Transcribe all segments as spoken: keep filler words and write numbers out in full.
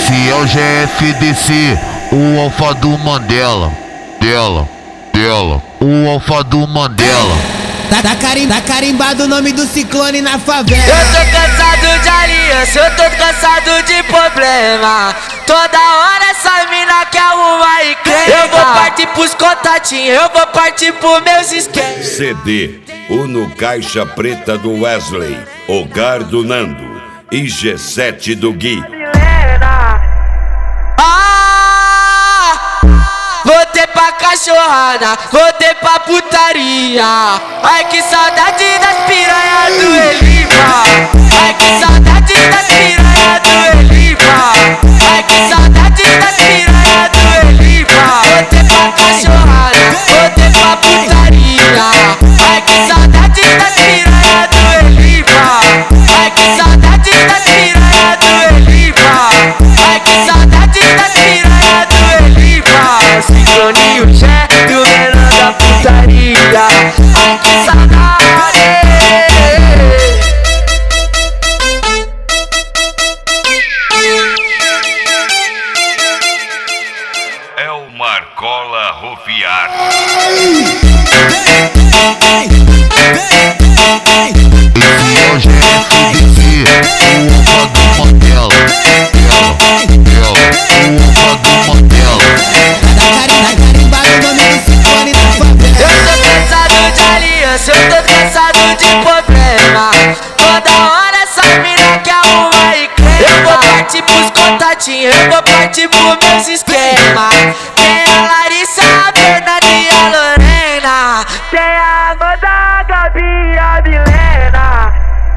Esse é o G F D C, o alfa do Mandela. Dela, dela, o alfa do Mandela. Tá, tá, carim, tá carimbado o nome do ciclone na favela. Eu tô cansado de aliança, eu tô cansado de problema. Toda hora essa mina quer arrumar e crê. Eu vou partir pros contatinhos, eu vou partir pros meus esquemas. C D, o No Caixa Preta do Wesley, Hogar do Nando e G sete do Gui. Ah, voltei pra cachorrada, voltei pra putaria. Ai que saudade das piranhas do Elipa. Ai que saudade das piranhas do Elipa. Ai que saudade das piranhas do Elipa. Voltei pra cachorrada, voltei pra putaria. Ai que saudade das piranhas do Elipa. Ai que saudade das piranhas do Elipa. Ai que saudade das piranhas do Elipa. Sincroninho certo, menor da putaria. Ai que saudade. É o Marcola Rufiar. Esse é o G F D C, o alfa do Mandela. Dela, dela, o alfa do Mandela. Tá, carim, tá carimbado o nome do ciclone na favela. Eu tô cansado de aliança, eu tô cansado de problema. Toda hora essa mina quer arrumar e crê. Eu vou partir pros contatinhos, eu vou partir pros meus esquemas. Tem a Larissa, a Fernanda e a Lorena. Tem a Amanda, a Gabi e a Milena.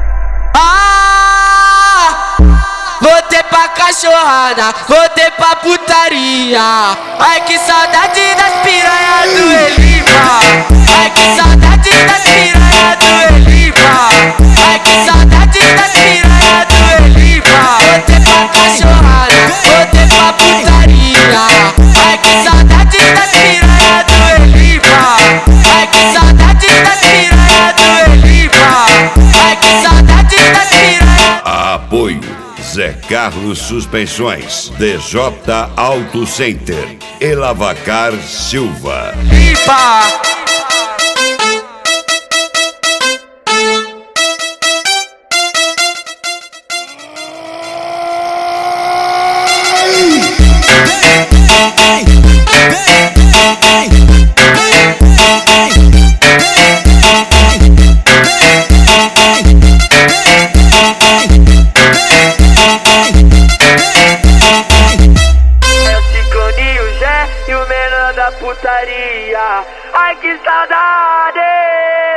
Ah, voltei pra cachorrada, voltei pra putaria. Ai que saudade das piranhas do Elipa. Ai que saudade das piranhas do Elipa. Ai que saudade das piranhas do Elipa. Voltei pra cachorrada, voltei pra putaria. Ai que saudade das piranhas do Elipa. Ai que saudade das piranhas do Elipa. Ai que saudade das piranhas. Apoio Zé Carlos Suspensões, D J Auto Center e Lavacar Silva. Elipa. É o Sincroninho Zé e o menor da putaria. Ai que saudade.